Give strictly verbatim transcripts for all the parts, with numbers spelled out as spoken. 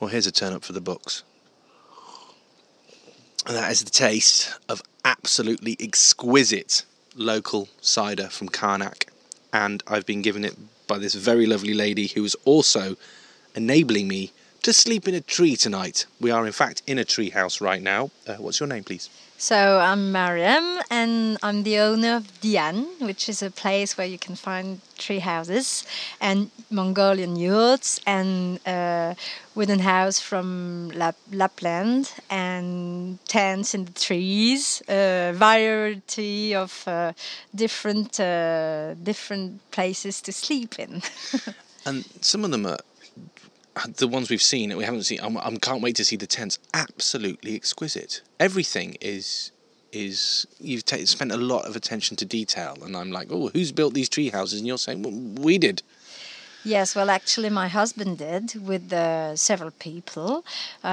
Well, here's a turn up for the books. And that is the taste of absolutely exquisite local cider from Carnac. And I've been given it by this very lovely lady who is also enabling me to sleep in a tree tonight. We are in fact in a tree house right now. Uh, what's your name, please? So I'm Mariam, and I'm the owner of Dian, which is a place where you can find tree houses and Mongolian yurts and a wooden house from Lap- Lapland and tents in the trees, a variety of uh, different uh, different places to sleep in. And some of them are the ones we've seen that we haven't seen. I am can't wait to see the tents. Absolutely exquisite. Everything is is you've ta spent a lot of attention to detail, and I'm like, oh, who's built these tree houses? And you're saying, well, we did. Yes, well, actually, my husband did with uh, several people.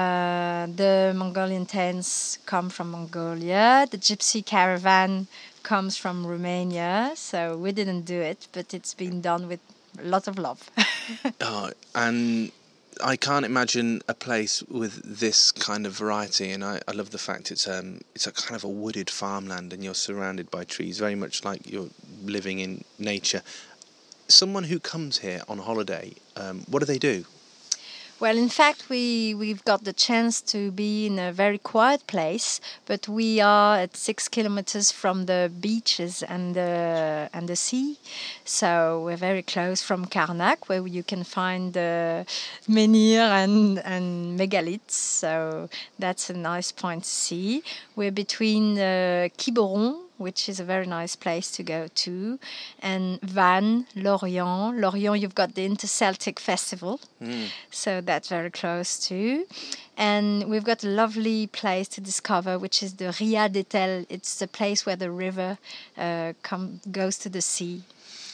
Uh, the Mongolian tents come from Mongolia. The gypsy caravan comes from Romania. So we didn't do it, but it's been done with a lot of love. Oh, and I can't imagine a place with this kind of variety, and I, I love the fact it's um it's a kind of a wooded farmland, and you're surrounded by trees, very much like you're living in nature. Someone who comes here on holiday, um, what do they do? Well, in fact, we, we've got the chance to be in a very quiet place, but we are at six kilometers from the beaches and the, and the sea. So we're very close from Carnac, where you can find uh, menhir and, and megaliths. So that's a nice point to see. We're between uh, Quiberon, which is a very nice place to go to, and Vannes, Lorient. Lorient, you've got the Inter-Celtic Festival, mm. so that's very close too. And we've got a lovely place to discover, which is the Ria d'Etel. It's the place where the river uh, come, goes to the sea.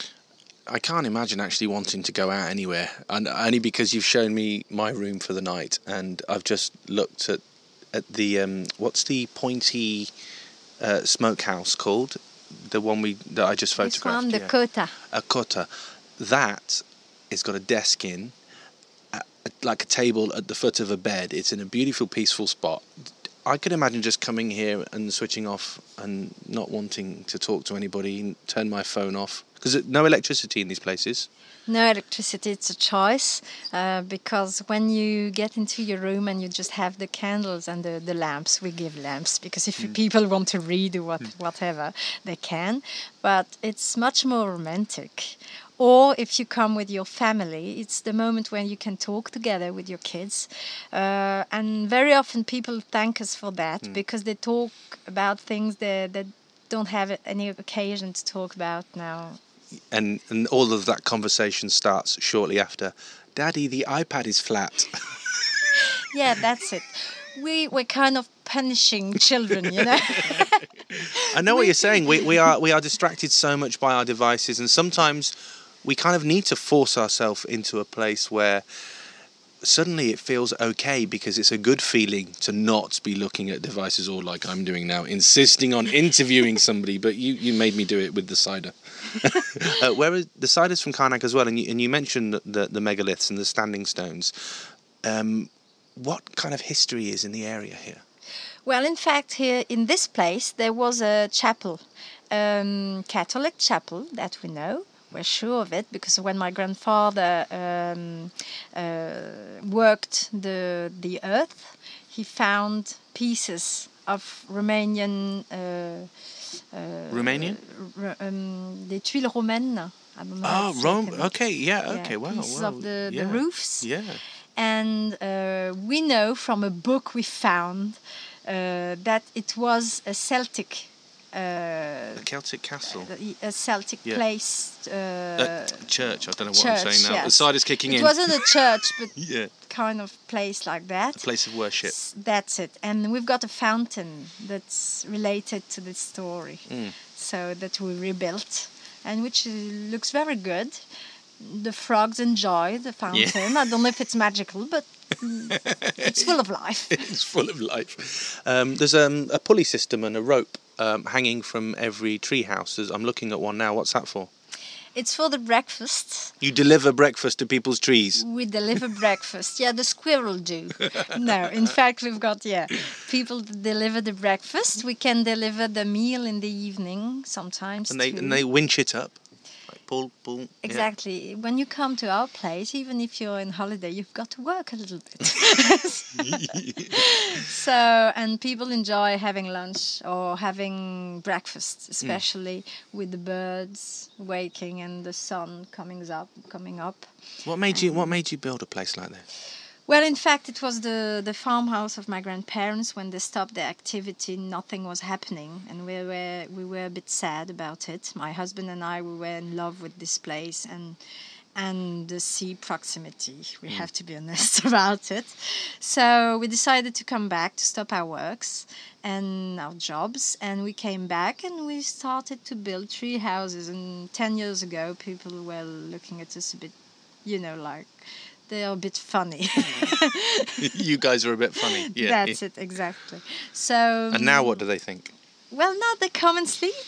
I can't imagine actually wanting to go out anywhere, and only because you've shown me my room for the night, and I've just looked at at the um, what's the pointy Uh, smokehouse called, the one we that I just photographed. This one, the yeah. Kota. A Kota. That has got a desk in, a, a, like a table at the foot of a bed. It's in a beautiful, peaceful spot. I could imagine just coming here and switching off and not wanting to talk to anybody, turn my phone off. Because no electricity in these places. No electricity, it's a choice, uh, because when you get into your room and you just have the candles and the, the lamps, we give lamps, because if mm. people want to read or what, mm. whatever, they can. But it's much more romantic. Or if you come with your family, it's the moment when you can talk together with your kids. Uh, and very often people thank us for that, mm. because they talk about things that, that don't have any occasion to talk about now. And and all of that conversation starts shortly after, Daddy, the iPad is flat. Yeah, that's it. We, we're kind of punishing children, you know. I know what you're saying. We, we are we are distracted so much by our devices, and sometimes we kind of need to force ourselves into a place where suddenly it feels okay, because it's a good feeling to not be looking at devices, or like I'm doing now, insisting on interviewing somebody. But you, you made me do it with the cider. uh, whereas the cider's from Carnac as well, and you, and you mentioned the, the megaliths and the standing stones. Um, what kind of history is in the area here? Well, in fact, here in this place there was a chapel, um, Catholic chapel that we know. We're sure of it, because when my grandfather um, uh, worked the the earth, he found pieces of Romanian. Uh, uh, Romanian? R- um, des tuiles romaines. Oh, Rome. Okay, yeah, okay, yeah, wow. Pieces wow. of the, yeah. the roofs. Yeah. And uh, we know from a book we found uh, that it was a Celtic. Uh, a Celtic castle. A Celtic yeah. place. Uh, uh, church. I don't know what church, I'm saying now. Yes. The cider's kicking it in. It wasn't a church, but yeah. kind of place like that. A place of worship. That's it. And we've got a fountain that's related to this story. Mm. So that we rebuilt, and which looks very good. The frogs enjoy the fountain. Yeah. I don't know if it's magical, but it's full of life. It's full of life. Um, there's um, a pulley system and a rope um, hanging from every tree house. I'm looking at one now. What's that for? It's for the breakfast. You deliver breakfast to people's trees. We deliver breakfast. Yeah, the squirrel do. No, in fact, we've got, yeah, people that deliver the breakfast. We can deliver the meal in the evening sometimes And they too. and they winch it up. Like pull, pull. yeah. Exactly. When you come to our place, even if you're on holiday, you've got to work a little bit. So, and people enjoy having lunch or having breakfast, especially with the birds waking and the sun coming up, coming up. What made you What made you build a place like that? Well, in fact, it was the, the farmhouse of my grandparents. When they stopped their activity, nothing was happening, and we were we were a bit sad about it. My husband and I, we were in love with this place and and the sea proximity. We have to be honest about it. So we decided to come back to stop our works and our jobs, and we came back and we started to build tree houses. And ten years ago, people were looking at us a bit, you know, like. They are a bit funny. You guys are a bit funny. Yeah. That's yeah. it, exactly. So. And now what do they think? Well, now they come and sleep.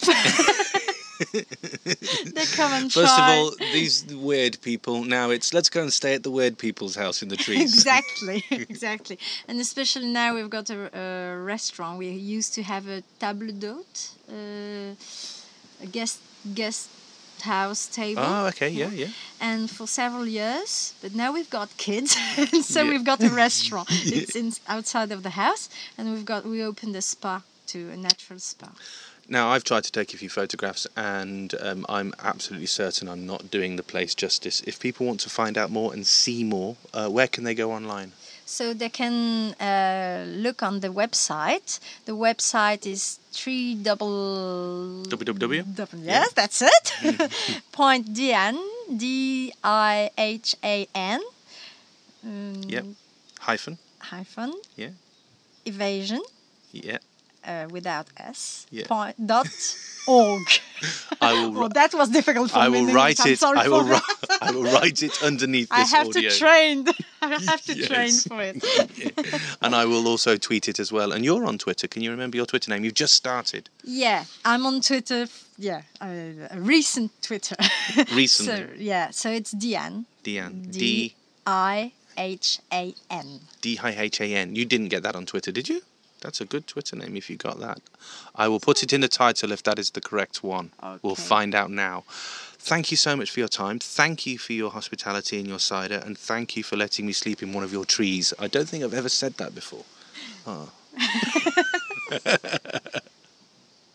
They come and First try. of all, these weird people. Now it's let's go and stay at the weird people's house in the trees. Exactly, exactly. And especially now we've got a, a restaurant. We used to have a table d'hôte, uh, a guest guest house table. Oh, okay, yeah, yeah. And for several years, but now we've got kids, and so Yeah. we've got a restaurant. It's in, outside of the house, and we've got we opened a spa too, a natural spa. Now I've tried to take a few photographs, and um, I'm absolutely certain I'm not doing the place justice. If people want to find out more and see more, uh, where can they go online? So they can uh, look on the website. The website is three double www? double yes, that's it. Point Dihan, D I H A N. Um, Yep. Hyphen. Hyphen. Yeah. Evasion. Yeah. Uh, without S. Yeah. Point dot org. I will. Well, that was difficult for I me. will in write English. I'm it. sorry I will. for Ri- that. I will write it underneath I this have audio. to train. I have to Yes. train for it. And I will also tweet it as well. And you're on Twitter. Can you remember your Twitter name? You've just started. Yeah, I'm on Twitter. f- Yeah, uh, a recent Twitter. Recently. So, yeah, so it's Dihan. Dihan. D D I H A N. D I H A N. You didn't get that on Twitter, did you? That's a good Twitter name if you got that. I will put it in the title if that is the correct one. We'll Okay. find out now. Thank you so much for your time. Thank you for your hospitality and your cider. And thank you for letting me sleep in one of your trees. I don't think I've ever said that before. Oh.